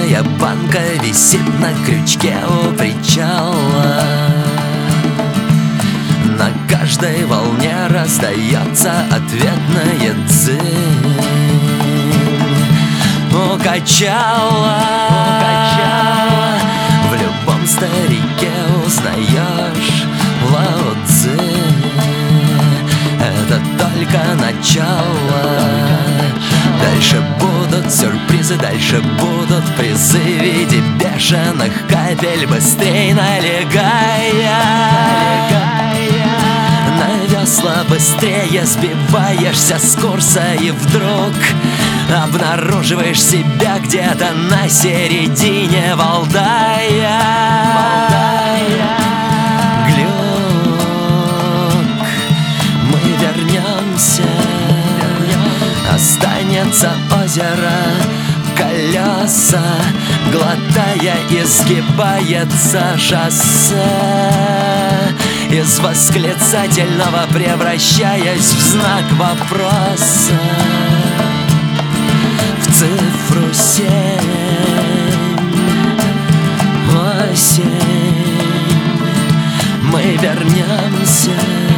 Пустая банка висит на крючке у причала. На каждой волне раздается ответная дзынь. Укачала, в любом старике узнаешь Лао Цзы. Это только начало. Дальше будут сюрпризы, дальше будут призы в виде бешеных капель, быстрей налегая на весла, быстрее сбиваешься с курса и вдруг обнаруживаешь себя где-то на середине Валдая. Глюк, мы вернемся. Останется озеро, колеса, глотая, изгибается шоссе. Из восклицательного превращаясь в знак вопроса, в цифру 7. Осень, мы вернемся.